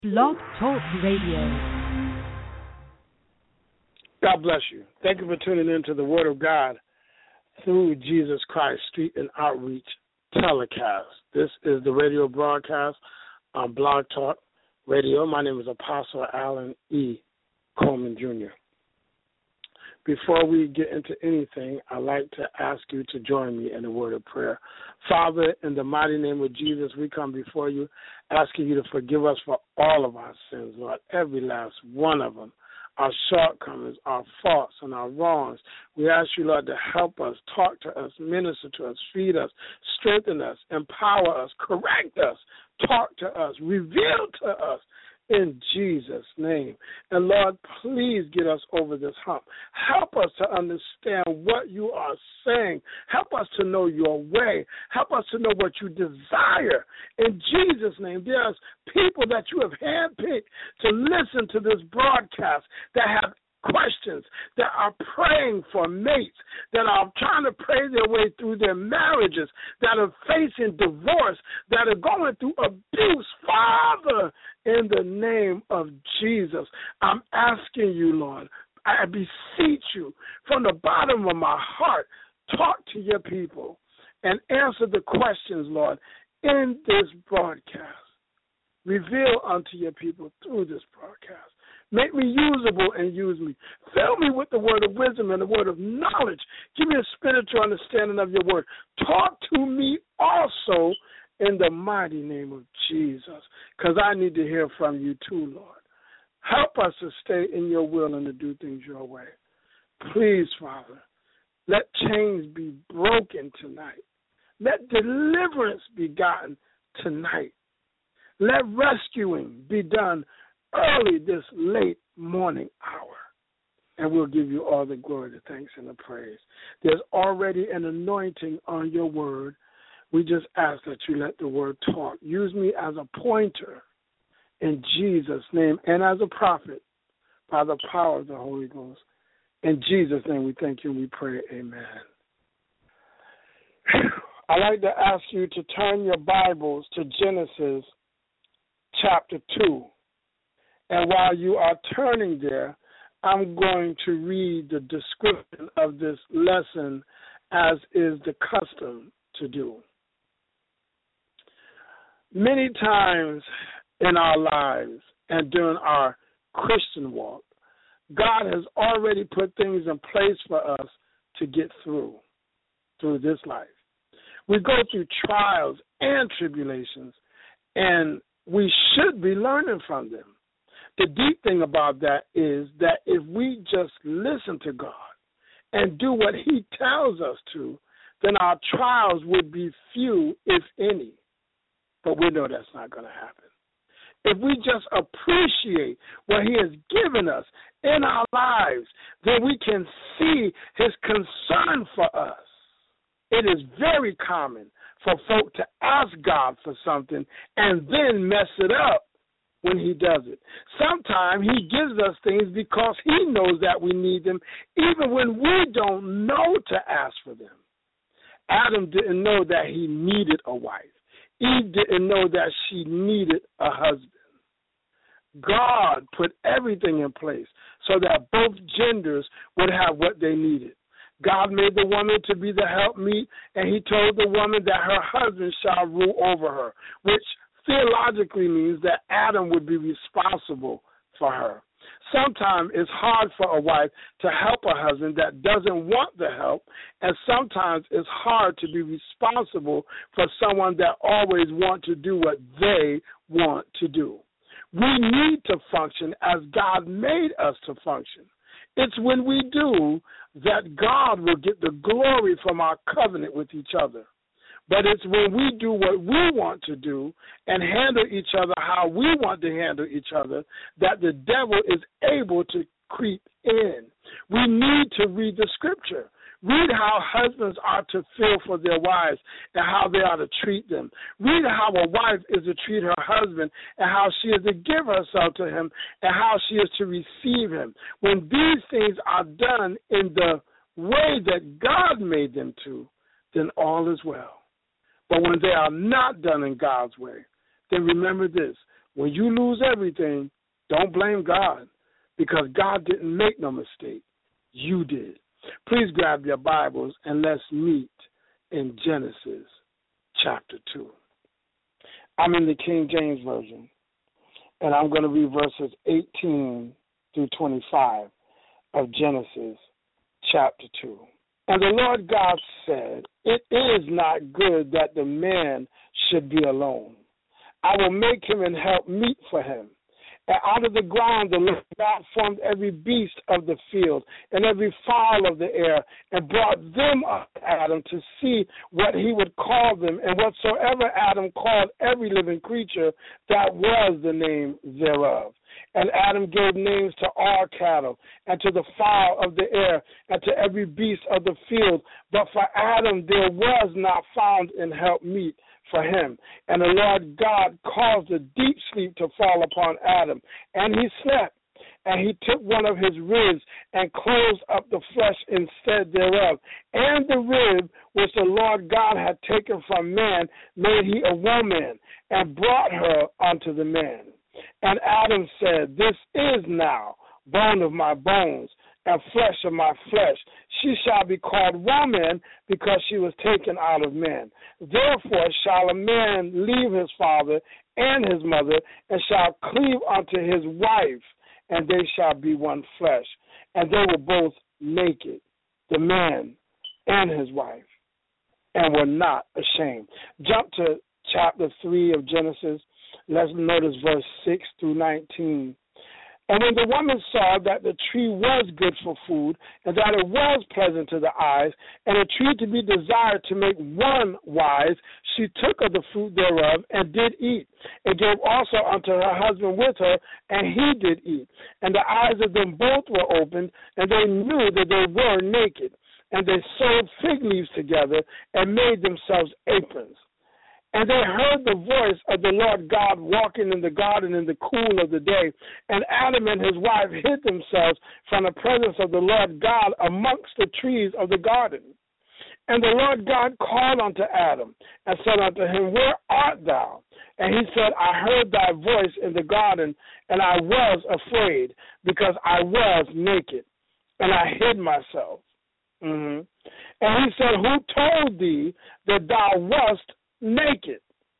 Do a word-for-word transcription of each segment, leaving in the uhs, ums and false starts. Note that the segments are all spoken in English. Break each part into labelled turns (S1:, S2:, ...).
S1: Blog Talk Radio.
S2: God bless you. Thank you for tuning in to the Word of God through Jesus Christ Street and Outreach telecast. This is the radio broadcast on Blog Talk Radio. My name is Apostle Alan E. Coleman, Junior Before we get into anything, I'd like to ask you to join me in a word of prayer. Father, in the mighty name of Jesus, we come before you, asking you to forgive us for all of our sins, Lord, every last one of them, our shortcomings, our faults, and our wrongs. We ask you, Lord, to help us, talk to us, minister to us, feed us, strengthen us, empower us, correct us, talk to us, reveal to us, in Jesus' name. And Lord, please get us over this hump. Help us to understand what you are saying. Help us to know your way. Help us to know what you desire. In Jesus' name, there's people that you have handpicked to listen to this broadcast that have questions, that are praying for mates, that are trying to pray their way through their marriages, that are facing divorce, that are going through abuse. Father, in the name of Jesus, I'm asking you, Lord, I beseech you from the bottom of my heart, talk to your people and answer the questions, Lord, in this broadcast. Reveal unto your people through this broadcast. Make me usable and use me. Fill me with the word of wisdom and the word of knowledge. Give me a spiritual understanding of your word. Talk to me also in the mighty name of Jesus, because I need to hear from you too, Lord. Help us to stay in your will and to do things your way. Please, Father, let chains be broken tonight. Let deliverance be gotten tonight. Let rescuing be done early this late morning hour, and we'll give you all the glory, the thanks, and the praise. There's already an anointing on your word. We just ask that you let the word talk. Use me as a pointer in Jesus' name and as a prophet by the power of the Holy Ghost. In Jesus' name we thank you and we pray, amen. I'd like to ask you to turn your Bibles to Genesis chapter two. And while you are turning there, I'm going to read the description of this lesson as is the custom to do. Many times in our lives and during our Christian walk, God has already put things in place for us to get through, through this life. We go through trials and tribulations, and we should be learning from them. The deep thing about that is that if we just listen to God and do what he tells us to, then our trials would be few, if any. But we know that's not going to happen. If we just appreciate what he has given us in our lives, then we can see his concern for us. It is very common for folk to ask God for something and then mess it up when he does it. Sometimes he gives us things because he knows that we need them, even when we don't know to ask for them. Adam didn't know that he needed a wife. Eve didn't know that she needed a husband. God put everything in place so that both genders would have what they needed. God made the woman to be the helpmeet, and he told the woman that her husband shall rule over her, which theologically means that Adam would be responsible for her. Sometimes it's hard for a wife to help a husband that doesn't want the help, and sometimes it's hard to be responsible for someone that always wants to do what they want to do. We need to function as God made us to function. It's when we do that God will get the glory from our covenant with each other. But it's when we do what we want to do and handle each other how we want to handle each other that the devil is able to creep in. We need to read the scripture. Read how husbands are to feel for their wives and how they are to treat them. Read how a wife is to treat her husband and how she is to give herself to him and how she is to receive him. When these things are done in the way that God made them to, then all is well. But when they are not done in God's way, then remember this. When you lose everything, don't blame God, because God didn't make no mistake. You did. Please grab your Bibles and let's meet in Genesis chapter two. I'm in the King James Version, and I'm going to read verses eighteen through twenty-five of Genesis chapter two. And the Lord God said, it is not good that the man should be alone. I will make him and help meet for him. And out of the ground the Lord God formed every beast of the field and every fowl of the air, and brought them up to Adam to see what he would call them. And whatsoever Adam called every living creature, that was the name thereof. And Adam gave names to all cattle, and to the fowl of the air, and to every beast of the field. But for Adam there was not found an help meet for him. And the Lord God caused a deep sleep to fall upon Adam, and he slept. And he took one of his ribs and closed up the flesh instead thereof. And the rib which the Lord God had taken from man made he a woman, and brought her unto the man. And Adam said, this is now bone of my bones and flesh of my flesh. She shall be called woman, because she was taken out of man. Therefore shall a man leave his father and his mother, and shall cleave unto his wife, and they shall be one flesh. And they were both naked, the man and his wife, and were not ashamed. Jump to chapter three of Genesis. Let's notice verse six through nineteen. And when the woman saw that the tree was good for food, and that it was pleasant to the eyes, and a tree to be desired to make one wise, she took of the fruit thereof, and did eat, and gave also unto her husband with her, and he did eat. And the eyes of them both were opened, and they knew that they were naked. And they sewed fig leaves together, and made themselves aprons. And they heard the voice of the Lord God walking in the garden in the cool of the day. And Adam and his wife hid themselves from the presence of the Lord God amongst the trees of the garden. And the Lord God called unto Adam, and said unto him, where art thou? And he said, I heard thy voice in the garden, and I was afraid, because I was naked, and I hid myself. Mm-hmm. And he said, who told thee that thou wast naked?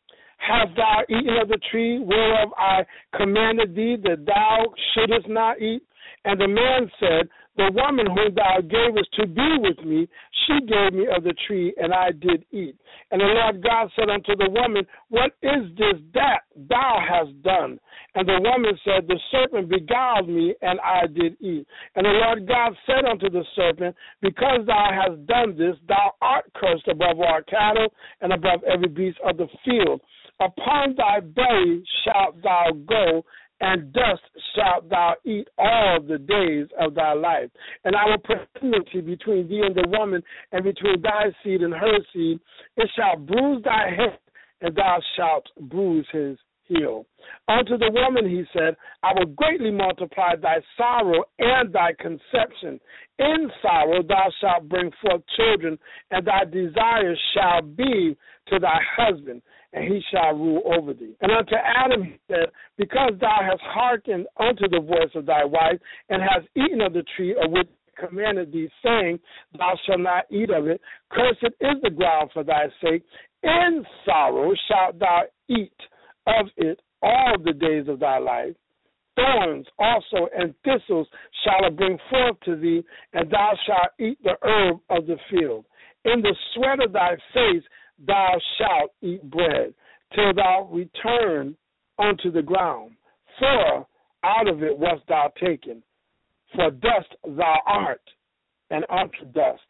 S2: Hast thou eaten of the tree whereof I commanded thee that thou shouldest not eat? And the man said, the woman whom thou gavest to be with me, she gave me of the tree, and I did eat. And the Lord God said unto the woman, what is this that thou hast done? And the woman said, the serpent beguiled me, and I did eat. And the Lord God said unto the serpent, because thou hast done this, thou art cursed above all cattle, and above every beast of the field. Upon thy belly shalt thou go, and dust shalt thou eat all the days of thy life. And I will put enmity between thee and the woman, and between thy seed and her seed. It shall bruise thy head, and thou shalt bruise his heel. Unto the woman he said, I will greatly multiply thy sorrow and thy conception. In sorrow thou shalt bring forth children, and thy desire shall be to thy husband, and he shall rule over thee. And unto Adam he said, because thou hast hearkened unto the voice of thy wife, and hast eaten of the tree of which I commanded thee, saying, thou shalt not eat of it, cursed is the ground for thy sake. In sorrow shalt thou eat of it all the days of thy life. Thorns also and thistles shall it bring forth to thee, and thou shalt eat the herb of the field. In the sweat of thy face thou shalt eat bread, till thou return unto the ground. For out of it wast thou taken. For dust thou art, and unto dust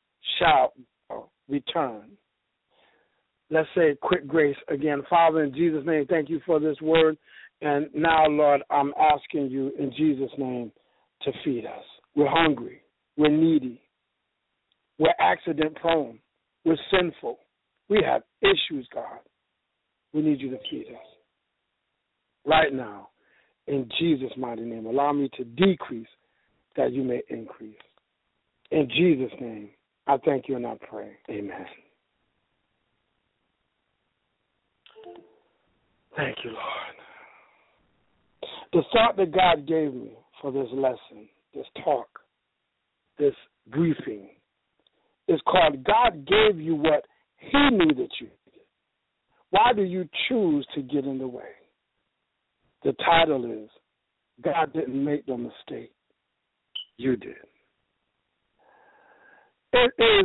S2: shalt thou return. Let's say quick grace again. Father, in Jesus' name, thank you for this word. And now, Lord, I'm asking you in Jesus' name to feed us. We're hungry. We're needy. We're accident prone. We're sinful. We have issues, God. We need you to feed us right now in Jesus' mighty name. Allow me to decrease that you may increase. In Jesus' name, I thank you and I pray. Amen. Thank you, Lord. The thought that God gave me for this lesson, this talk, this briefing, is called God gave you what he knew that you needed. Why do you choose to get in the way? The title is, God didn't make no mistake. You did. It is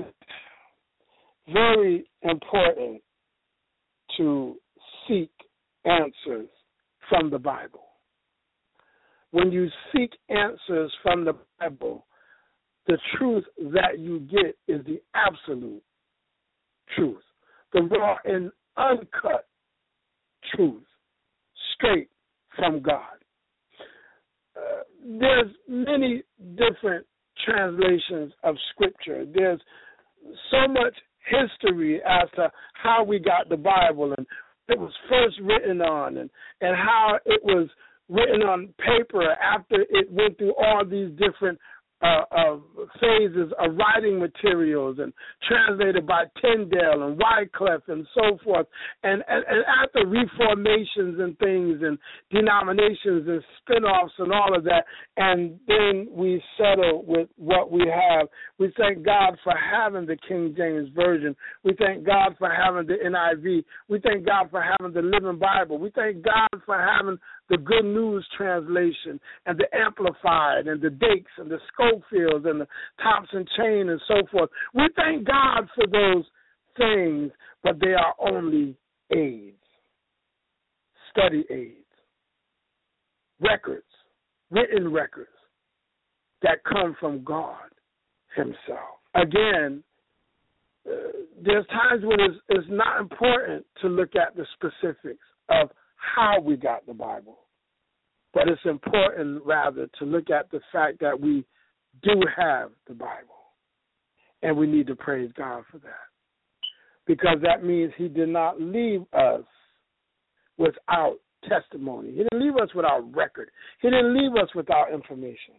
S2: very important to seek answers from the Bible. When you seek answers from the Bible, the truth that you get is the absolute truth, the raw and uncut truth, straight from God. Uh, there's many different translations of Scripture. There's so much history as to how we got the Bible and it was first written on and, and how it was written on paper after it went through all these different uh, uh, phases of writing materials and translated by Tyndale and Wycliffe and so forth. And, and, and after reformations and things and denominations and spin-offs and all of that, and then we settle with what we have. We thank God for having the King James Version. We thank God for having the N I V. We thank God for having the Living Bible. We thank God for having the Good News Translation and the Amplified and the Dakes and the Schofields and the Thompson Chain and so forth. We thank God for those things, but they are only aids, study aids, records, written records that come from God himself. Again, uh, there's times when it's, it's not important to look at the specifics of how we got the Bible, but it's important rather to look at the fact that we do have the Bible, and we need to praise God for that, because that means he did not leave us without testimony. He didn't leave us without record. He didn't leave us without information.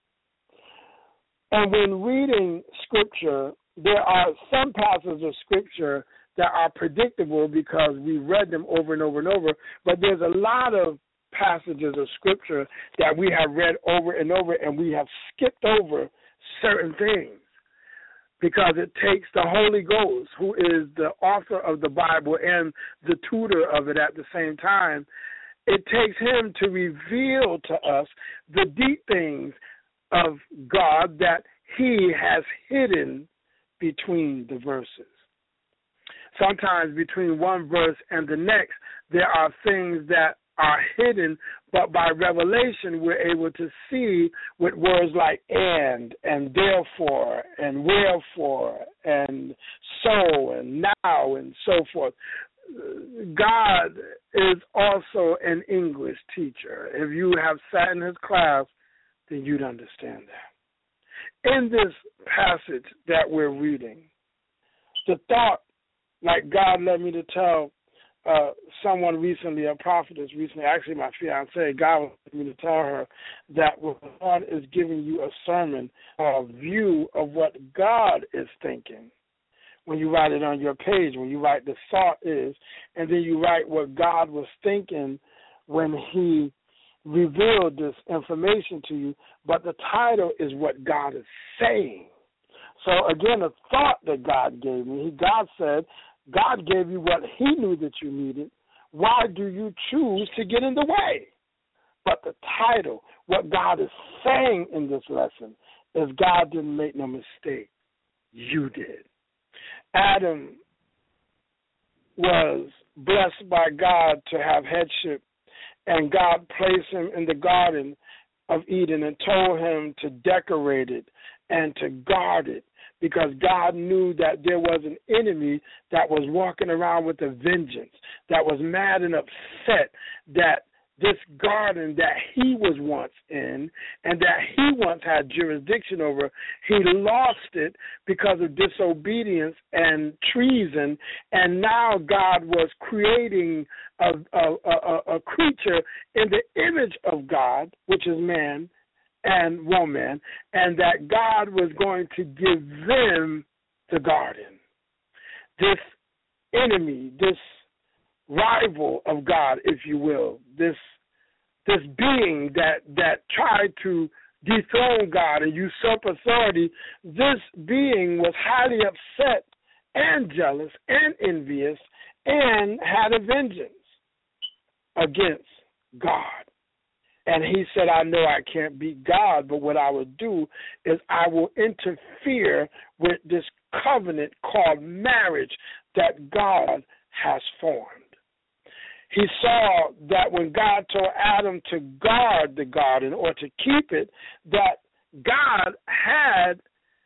S2: And when reading Scripture, there are some passages of Scripture that are predictable because we read them over and over and over, but there's a lot of passages of Scripture that we have read over and over, and we have skipped over certain things because it takes the Holy Ghost, who is the author of the Bible and the tutor of it at the same time. It takes him to reveal to us the deep things of God that he has hidden between the verses. Sometimes between one verse and the next, there are things that are hidden, but by revelation we're able to see with words like and, and therefore, and wherefore, and so, and now, and so forth. God is also an English teacher. If you have sat in his class, then you'd understand that. In this passage that we're reading, the thought, like God led me to tell uh, someone recently, a prophetess recently, actually my fiancée, God led me to tell her that when God is giving you a sermon, a view of what God is thinking, when you write it on your page, when you write the thought is, and then you write what God was thinking when he revealed this information to you, but the title is what God is saying. So again, the thought that God gave me, God said, God gave you what he knew that you needed. Why do you choose to get in the way? But the title, what God is saying in this lesson, is God didn't make no mistake. You did. Adam was blessed by God to have headship, and God placed him in the Garden of Eden and told him to decorate it and to guard it, because God knew that there was an enemy that was walking around with a vengeance, that was mad and upset that this garden that he was once in and that he once had jurisdiction over, he lost it because of disobedience and treason, and now God was creating a, a, a, a creature in the image of God, which is man and woman, and that God was going to give them the garden. This enemy, this rival of God, if you will, this this being that, that tried to dethrone God and usurp authority, this being was highly upset and jealous and envious and had a vengeance against God. And he said, I know I can't beat God, but what I will do is I will interfere with this covenant called marriage that God has formed. He saw that when God told Adam to guard the garden or to keep it, that God had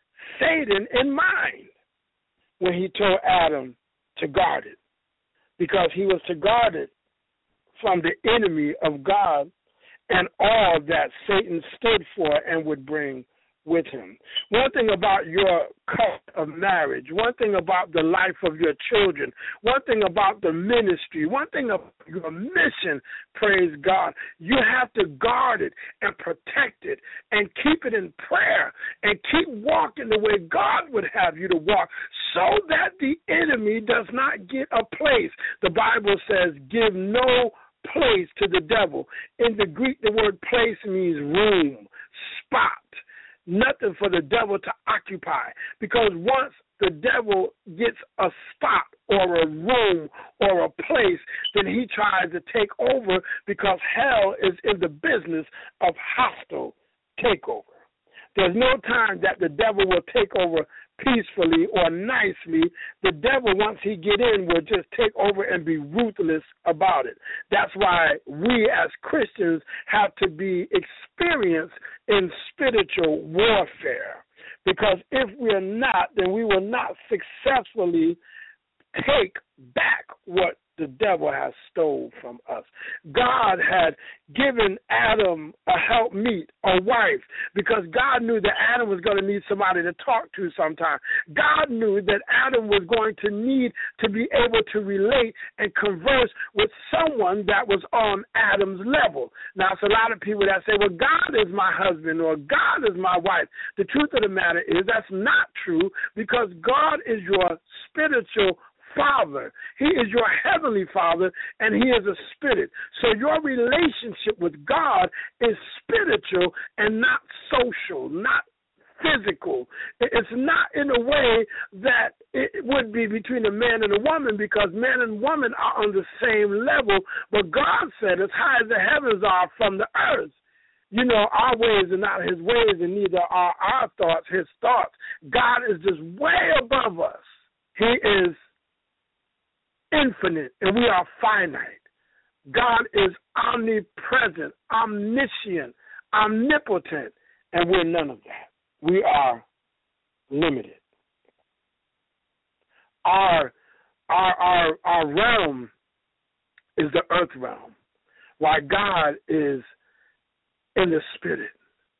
S2: Satan in mind when he told Adam to guard it, because he was to guard it from the enemy of God and all that Satan stood for and would bring with him. One thing about your cut of marriage, one thing about the life of your children, one thing about the ministry, one thing about your mission, praise God, you have to guard it and protect it and keep it in prayer and keep walking the way God would have you to walk so that the enemy does not get a place. The Bible says, give no place to the devil. In the Greek, the word place means room, spot. Nothing for the devil to occupy, because once the devil gets a spot or a room or a place, then he tries to take over, because hell is in the business of hostile takeover. There's no time that the devil will take over peacefully or nicely. The devil, once he get in, will just take over and be ruthless about it. That's why we as Christians have to be experienced in spiritual warfare, because if we are not, then we will not successfully take back what the devil has stole from us. God had given Adam a helpmeet, a wife, because God knew that Adam was going to need somebody to talk to sometime. God knew that Adam was going to need to be able to relate and converse with someone that was on Adam's level. Now, it's a lot of people that say, well, God is my husband or God is my wife. The truth of the matter is that's not true, because God is your spiritual Father. He is your heavenly Father, and he is a spirit. So your relationship with God is spiritual and not social, not physical. It's not in a way that it would be between a man and a woman, because man and woman are on the same level, but God said as high as the heavens are from the earth. You know, our ways are not his ways, and neither are our thoughts his thoughts. God is just way above us. He is infinite, and we are finite. God is omnipresent, omniscient, omnipotent, and we're none of that. We are limited. Our, our, our, our realm is the earth realm, while God is in the spirit.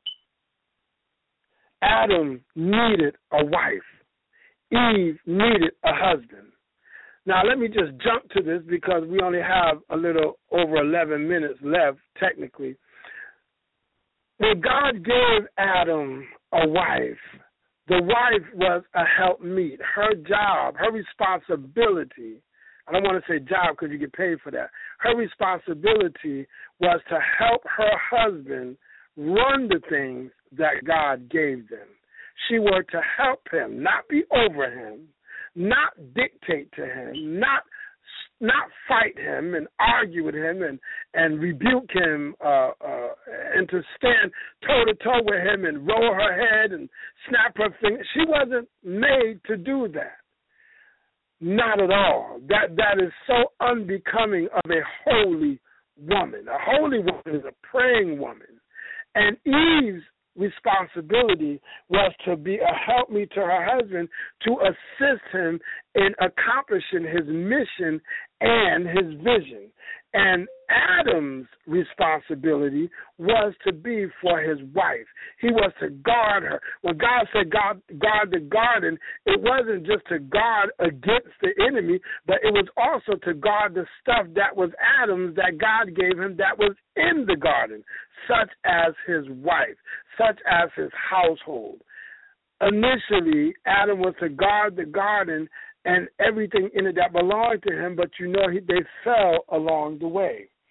S2: Adam needed a wife. Eve needed a husband. Now, let me just jump to this, because we only have a little over eleven minutes left, technically. When God gave Adam a wife, the wife was a helpmeet. Her job, her responsibility, I don't want to say job because you get paid for that. Her responsibility was to help her husband run the things that God gave them. She was to help him, not be over him, not dictate to him, not not fight him and argue with him and, and rebuke him uh, uh, and to stand toe-to-toe with him and roll her head and snap her fingers. She wasn't made to do that. Not at all. That That is so unbecoming of a holy woman. A holy woman is a praying woman. And Eve's responsibility was to be a helpmeet to her husband, to assist him in accomplishing his mission and his vision. And Adam's responsibility was to be for his wife. He was to guard her. When God said God, guard the garden, it wasn't just to guard against the enemy, but it was also to guard the stuff that was Adam's, that God gave him, that was in the garden, such as his wife, such as his household. Initially, Adam was to guard the garden and everything in it that belonged to him, but you know he, they fell along the way.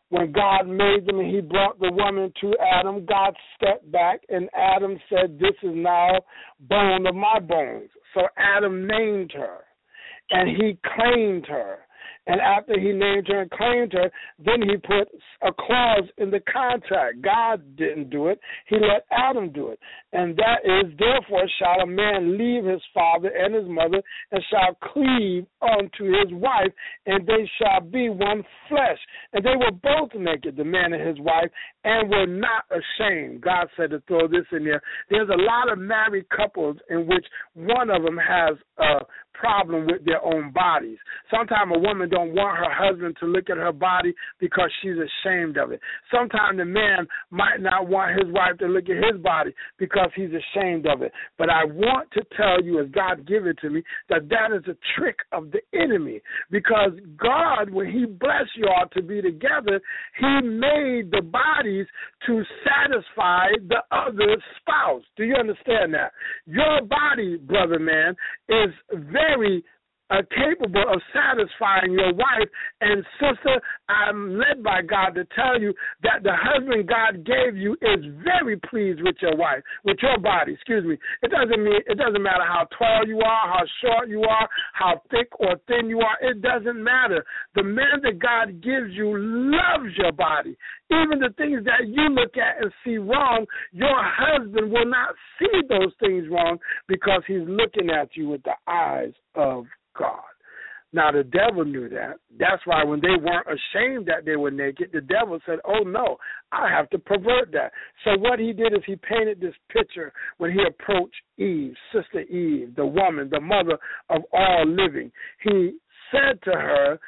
S2: When God made them and he brought the woman to Adam, God stepped back and Adam said, this is now bone of my bones. So Adam named her and he claimed her. And after he named her and claimed her, then he put a clause in the contract. God didn't do it. He let Adam do it. And that is, therefore shall a man leave his father and his mother and shall cleave unto his wife, and they shall be one flesh. And they were both naked, the man and his wife, and were not ashamed. God said to throw this in there. There's a lot of married couples in which one of them has a problem with their own bodies. Sometimes a woman don't want her husband to look at her body because she's ashamed of it. Sometimes the man might not want his wife to look at his body because he's ashamed of it. But I want to tell you, as God give it to me, that that is a trick of the enemy, because God, when he blessed you all to be together, he made the bodies to satisfy the other spouse. Do you understand that? Your body, brother man, is very Uh, capable of satisfying your wife. And sister, I'm led by God to tell you that the husband God gave you is very pleased with your wife, with your body, excuse me. It doesn't mean, it doesn't matter how tall you are, how short you are, how thick or thin you are. It doesn't matter. The man that God gives you loves your body. Even the things that you look at and see wrong, your husband will not see those things wrong because he's looking at you with the eyes of God. Now, the devil knew that. That's why when they weren't ashamed that they were naked, the devil said, oh, no, I have to pervert that. So what he did is he painted this picture when he approached Eve, Sister Eve, the woman, the mother of all living. He said to her,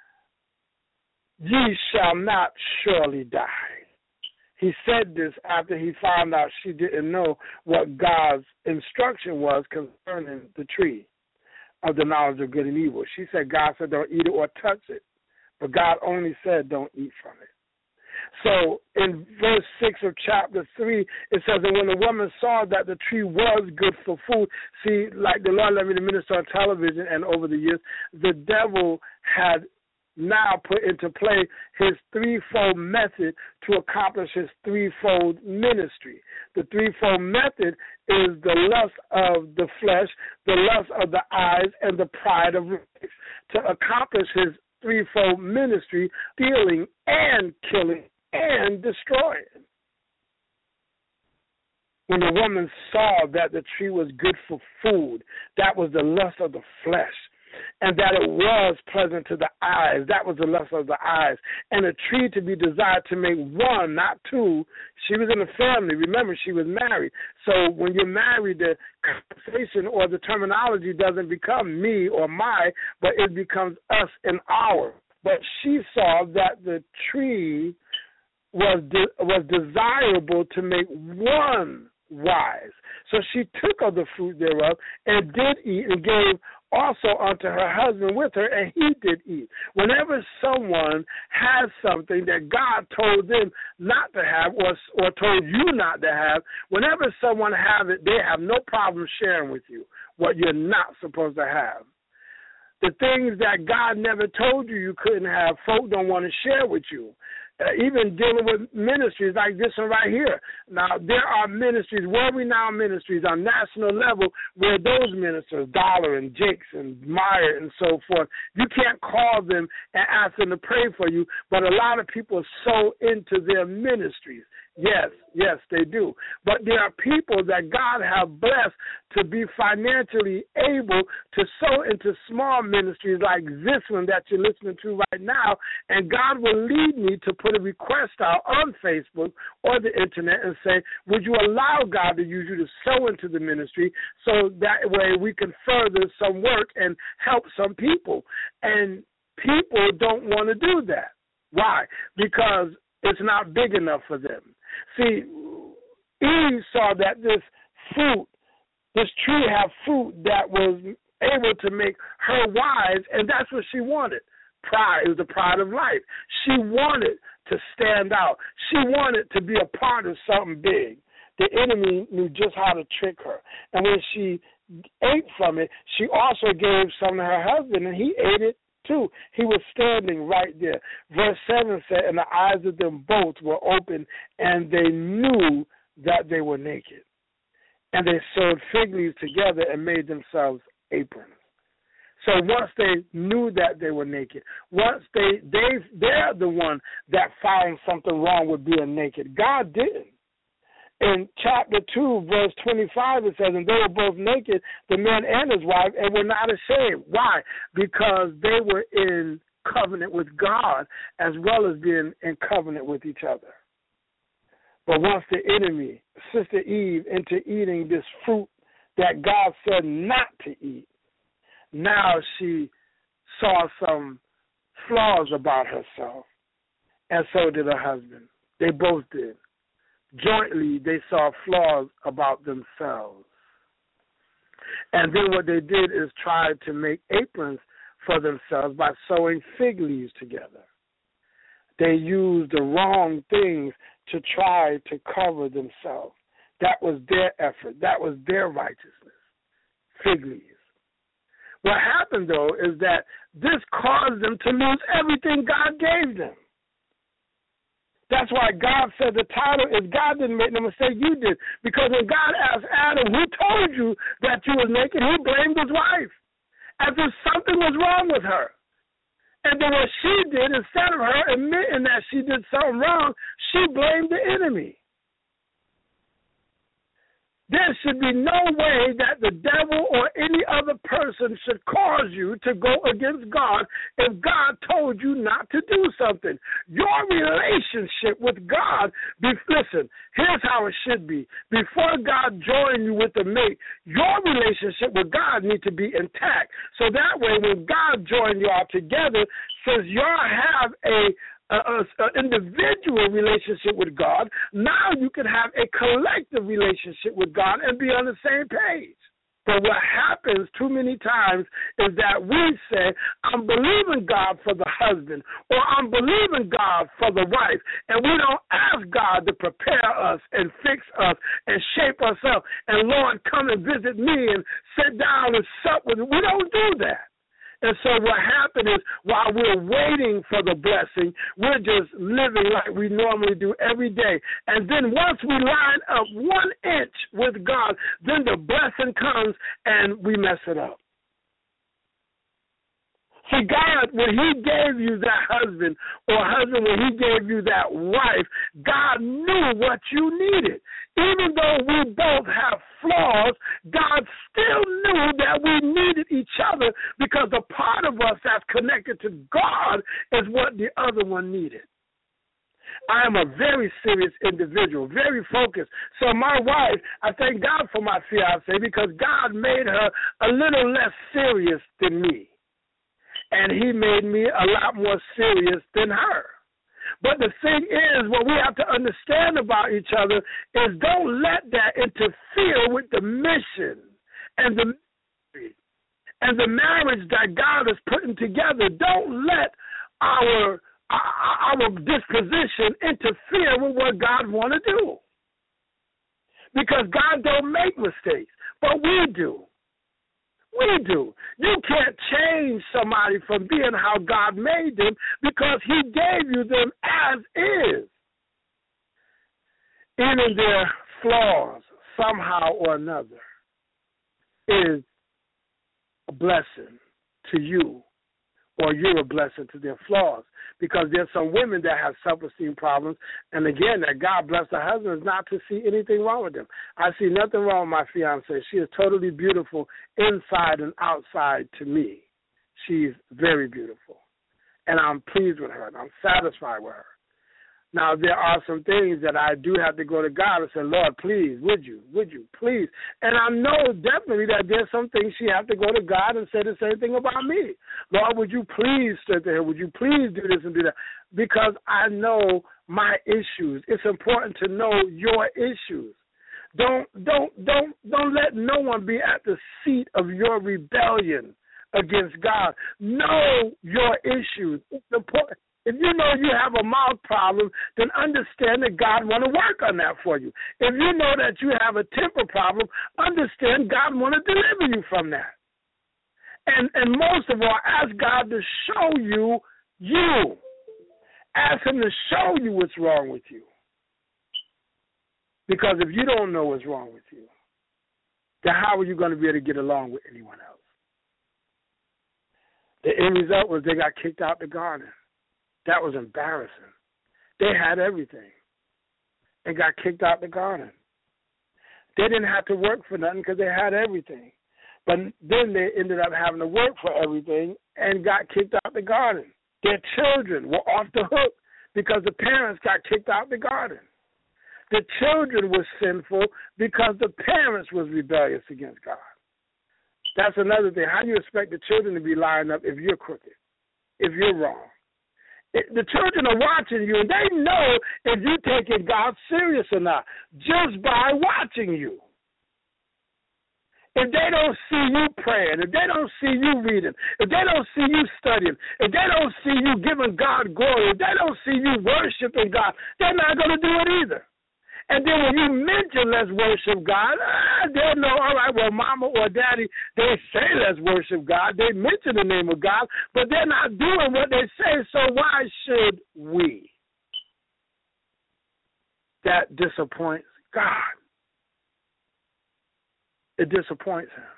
S2: ye shall not surely die. He said this after he found out she didn't know what God's instruction was concerning the tree of the knowledge of good and evil. She said, God said, don't eat it or touch it. But God only said, don't eat from it. So in verse six of chapter three, it says, and when the woman saw that the tree was good for food, see, like the Lord let me to minister on television, and over the years, the devil had now put into play his threefold method to accomplish his threefold ministry. The threefold method is the lust of the flesh, the lust of the eyes, and the pride of life. To accomplish his threefold ministry, stealing and killing and destroying. When the woman saw that the tree was good for food, that was the lust of the flesh. And that it was pleasant to the eyes. That was the lust of the eyes. And a tree to be desired to make one, not two. She was in a family. Remember, she was married. So when you're married, the conversation or the terminology doesn't become me or my, but it becomes us and our. But she saw that the tree was de- was desirable to make one wise. So she took of the fruit thereof and did eat and gave also unto her husband with her, and he did eat. Whenever someone has something that God told them not to have or, or told you not to have, whenever someone has it, they have no problem sharing with you what you're not supposed to have. The things that God never told you you couldn't have, folk don't want to share with you. Uh, even dealing with ministries like this one right here. Now, there are ministries, world-renowned ministries on national level where those ministers, Dollar and Jakes and Meyer and so forth, you can't call them and ask them to pray for you, but a lot of people sow into their ministries. Yes, yes, they do. But there are people that God has blessed to be financially able to sow into small ministries like this one that you're listening to right now, and God will lead me to put a request out on Facebook or the internet and say, would you allow God to use you to sow into the ministry so that way we can further some work and help some people? And people don't want to do that. Why? Because it's not big enough for them. See, Eve saw that this fruit, this tree had fruit that was able to make her wise, and that's what she wanted. Pride is the pride of life. She wanted to stand out. She wanted to be a part of something big. The enemy knew just how to trick her. And when she ate from it, she also gave some to her husband, and he ate it two, he was standing right there. Verse seven said, and the eyes of them both were open, and they knew that they were naked. And they sewed fig leaves together and made themselves aprons. So once they knew that they were naked, once they, they, they're the one that found something wrong with being naked. God didn't. In chapter two, verse twenty-five, it says, and they were both naked, the man and his wife, and were not ashamed. Why? Because they were in covenant with God as well as being in covenant with each other. But once the enemy, Sister Eve, into eating this fruit that God said not to eat, now she saw some flaws about herself, and so did her husband. They both did. Jointly, they saw flaws about themselves. And then what they did is try to make aprons for themselves by sewing fig leaves together. They used the wrong things to try to cover themselves. That was their effort. That was their righteousness. Fig leaves. What happened, though, is that this caused them to lose everything God gave them. That's why God said the title is God didn't make no mistake, you did. Because when God asked Adam, who told you that you was naked, he blamed his wife as if something was wrong with her. And then what she did, instead of her admitting that she did something wrong, she blamed the enemy. There should be no way that the devil or any other person should cause you to go against God if God told you not to do something. Your relationship with God, be, listen, here's how it should be. Before God joined you with the mate, your relationship with God needs to be intact. So that way when God joined you all together, since y'all have a an individual relationship with God, now you can have a collective relationship with God and be on the same page. But what happens too many times is that we say, I'm believing God for the husband, or I'm believing God for the wife, and we don't ask God to prepare us and fix us and shape us up, and Lord, come and visit me and sit down and sup with me. We don't do that. And so what happened is while we're waiting for the blessing, we're just living like we normally do every day. And then once we line up one inch with God, then the blessing comes and we mess it up. See, God, when he gave you that husband, or husband, when he gave you that wife, God knew what you needed. Even though we both have flaws, God still knew that we needed each other because the part of us that's connected to God is what the other one needed. I am a very serious individual, very focused. So my wife, I thank God for my fiance because God made her a little less serious than me. And he made me a lot more serious than her. But the thing is, what we have to understand about each other is don't let that interfere with the mission and the ministry and the marriage that God is putting together. Don't let our our disposition interfere with what God want to do. Because God don't make mistakes, but we do. We do. You can't change somebody from being how God made them because he gave you them as is. Even their flaws, somehow or another, is a blessing to you, or you're a blessing to their flaws. Because there's some women that have self-esteem problems, and again, that God bless the husbands not to see anything wrong with them. I see nothing wrong with my fiancée. She is totally beautiful inside and outside to me. She's very beautiful, and I'm pleased with her, and I'm satisfied with her. Now, there are some things that I do have to go to God and say, Lord, please, would you, would you, please. And I know definitely that there's some things she has to go to God and say the same thing about me. Lord, would you please strengthen her? Would you please do this and do that? Because I know my issues. It's important to know your issues. Don't, don't, don't, don't let no one be at the seat of your rebellion against God. Know your issues. It's important. If you know you have a mouth problem, then understand that God want to work on that for you. If you know that you have a temper problem, understand God want to deliver you from that. And, and most of all, ask God to show you you. Ask him to show you what's wrong with you. Because if you don't know what's wrong with you, then how are you going to be able to get along with anyone else? The end result was they got kicked out the garden. That was embarrassing. They had everything and got kicked out the garden. They didn't have to work for nothing because they had everything. But then they ended up having to work for everything and got kicked out the garden. Their children were off the hook because the parents got kicked out the garden. The children were sinful because the parents was rebellious against God. That's another thing. How do you expect the children to be lined up if you're crooked, if you're wrong? It, the children are watching you, and they know if you're taking God serious or not just by watching you. If they don't see you praying, if they don't see you reading, if they don't see you studying, if they don't see you giving God glory, if they don't see you worshiping God, they're not going to do it either. And then when you mention let's worship God, ah, they'll know, all right, well, mama or daddy, they say let's worship God. They mention the name of God, but they're not doing what they say, so why should we? That disappoints God. It disappoints him.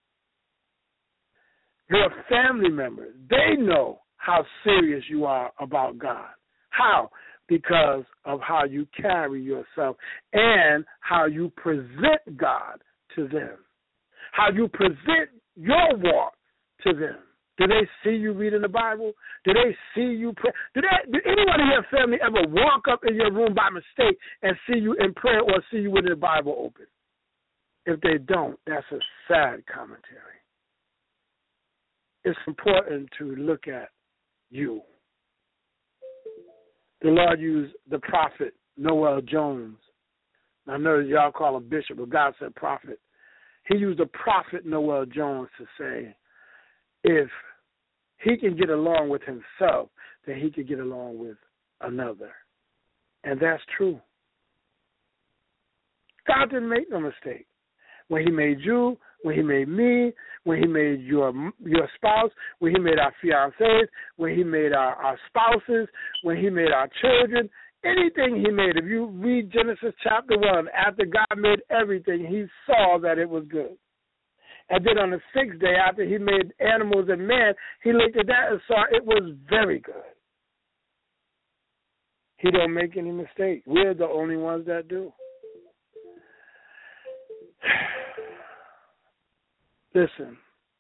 S2: Your family members, they know how serious you are about God. How? Because of how you carry yourself and how you present God to them, how you present your walk to them. Do they see you reading the Bible? Do they see you pray? Do, they, do anyone in your family ever walk up in your room by mistake and see you in prayer or see you with the Bible open? If they don't, that's a sad commentary. It's important to look at you. The Lord used the prophet Noel Jones. I know y'all call him bishop, but God said prophet. He used the prophet Noel Jones to say, if he can get along with himself, then he can get along with another. And that's true. God didn't make no mistake. When he made you, when he made me, when he made your your spouse, when he made our fiancés, when he made our, our spouses, when he made our children, anything he made. If you read Genesis chapter one, after God made everything, he saw that it was good. And then on the sixth day, after he made animals and man, he looked at that and saw it was very good. He don't make any mistake. We're the only ones that do. Listen,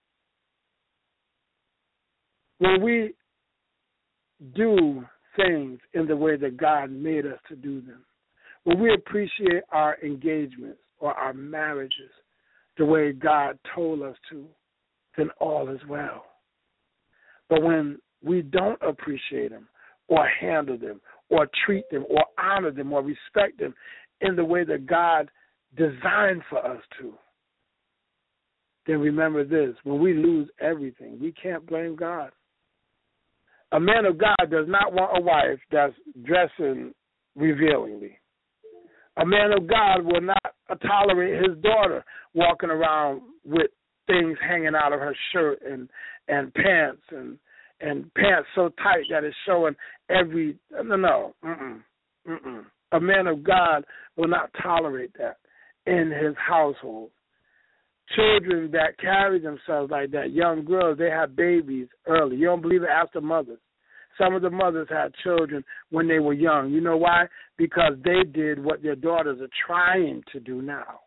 S2: when we do things in the way that God made us to do them, when we appreciate our engagements or our marriages the way God told us to, then all is well. But when we don't appreciate them or handle them or treat them or honor them or respect them in the way that God designed for us to, then remember this, when we lose everything, we can't blame God. A man of God does not want a wife that's dressing revealingly. A man of God will not tolerate his daughter walking around with things hanging out of her shirt and, and pants and, and pants so tight that it's showing every, no, no, mm-mm, mm-mm. A man of God will not tolerate that in his household. Children that carry themselves like that, young girls, they have babies early. You don't believe it? Ask the mothers. Some of the mothers had children when they were young. You know why? Because they did what their daughters are trying to do now.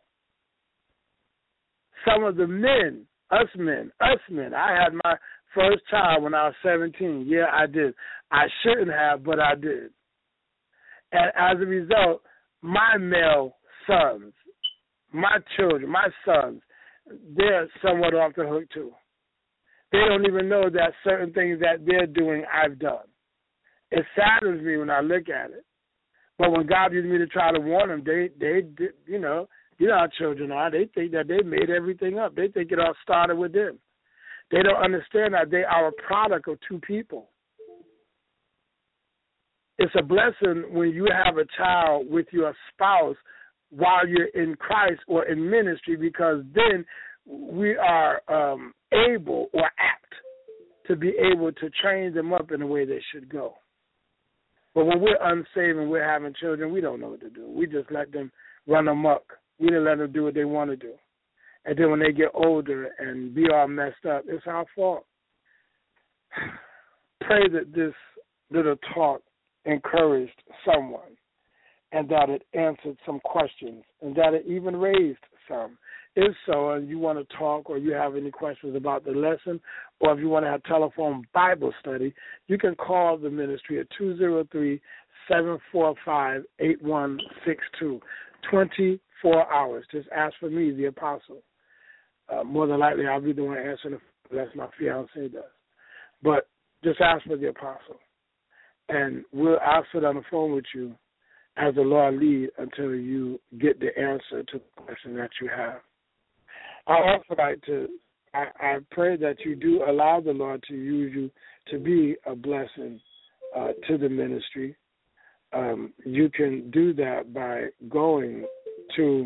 S2: Some of the men, us men, us men, I had my first child when I was seventeen. Yeah, I did. I shouldn't have, but I did. And as a result, my male sons, my children, my sons, they're somewhat off the hook too. They don't even know that certain things that they're doing, I've done. It saddens me when I look at it. But when God used me to try to warn them, they, they, you know, you know how children are. They think that they made everything up. They think it all started with them. They don't understand that they are a product of two people. It's a blessing when you have a child with your spouse while you're in Christ or in ministry, because then we are um, able or apt to be able to train them up in the way they should go. But when we're unsaved and we're having children, we don't know what to do. We just let them run amok. We didn't let them do what they want to do. And then when they get older and be all messed up, it's our fault. Pray that this little talk encouraged someone and that it answered some questions and that it even raised some. If so, and you want to talk or you have any questions about the lesson, or if you want to have telephone Bible study, you can call the ministry at two oh three, seven four five, eight one six two, twenty-four hours. Just ask for me, the apostle. Uh, more than likely, I'll be the one answering the phone. That's my fiancé does. But just ask for the apostle, and we'll I'll sit on the phone with you as the Lord lead until you get the answer to the question that you have. I also like to, I, I pray that you do allow the Lord to use you to be a blessing uh, to the ministry. Um, you can do that by going to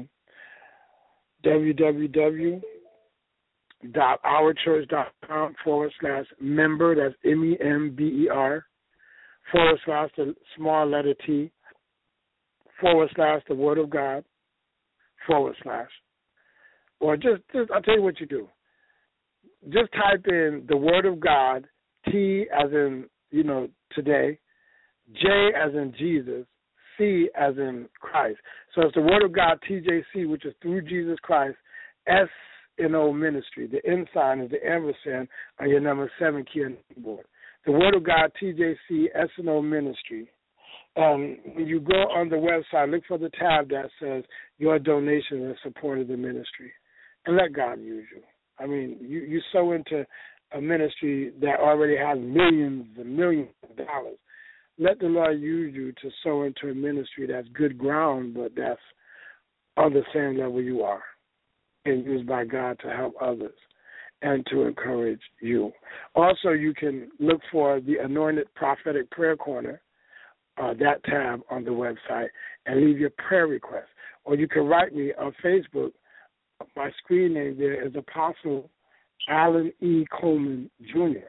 S2: www. dot our church dot com forward slash member, that's M E M B E R, forward slash the small letter T, forward slash the word of God, forward slash. Or just, just, I'll tell you what you do. Just type in the word of God, T as in, you know, today, J as in Jesus, C as in Christ. So it's the word of God, T J C, which is through Jesus Christ, S N O ministry. The N sign is the ampersand on your number seven key on the keyboard. The word of God, T J C, S N O ministry. Um, when you go on the website, look for the tab that says your donation in support of the ministry, and let God use you. I mean, you, you sow into a ministry that already has millions and millions of dollars. Let the Lord use you to sow into a ministry that's good ground, but that's on the same level you are, and used by God to help others and to encourage you. Also, you can look for the Anointed Prophetic Prayer Corner, uh, that tab on the website, and leave your prayer request. Or you can write me on Facebook. My screen name there is Apostle Alan E. Coleman Junior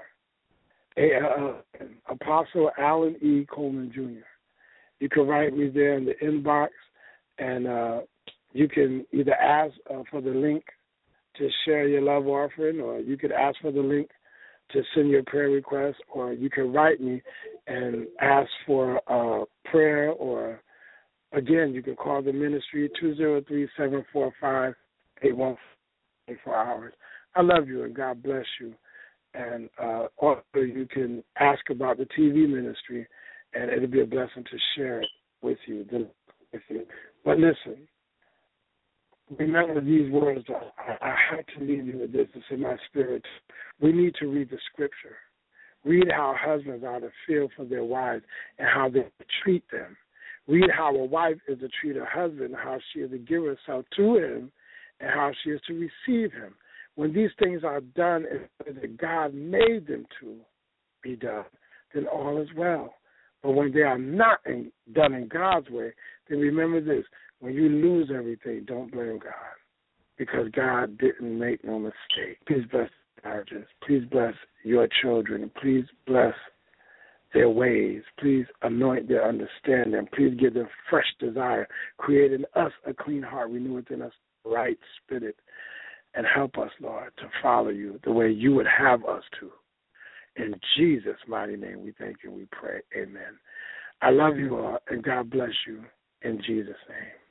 S2: Uh, Apostle Alan E. Coleman Junior You can write me there in the inbox, and uh, you can either ask uh, for the link to share your love offering, or you could ask for the link to send your prayer request, or you can write me and ask for uh, prayer, or, again, you can call the ministry, two oh three, seven four five, eight one four hours. I love you, and God bless you. And uh, also you can ask about the T V ministry, and it'll be a blessing to share it with you. With you. But listen, remember these words. I, I had to leave you with this. It's in my spirit. We need to read the scripture. Read how husbands are to feel for their wives and how they treat them. Read how a wife is to treat her husband, how she is to give herself to him, and how she is to receive him. When these things are done as God made them to be done, then all is well. But when they are not in, done in God's way, then remember this: when you lose everything, don't blame God, because God didn't make no mistake. Please bless marriages. Please bless your children. Please bless their ways. Please anoint their understanding. Please give them fresh desire. Create in us a clean heart. Renew within us the right spirit. And help us, Lord, to follow you the way you would have us to. In Jesus' mighty name we thank you and we pray. Amen. I love you all, and God bless you in Jesus' name.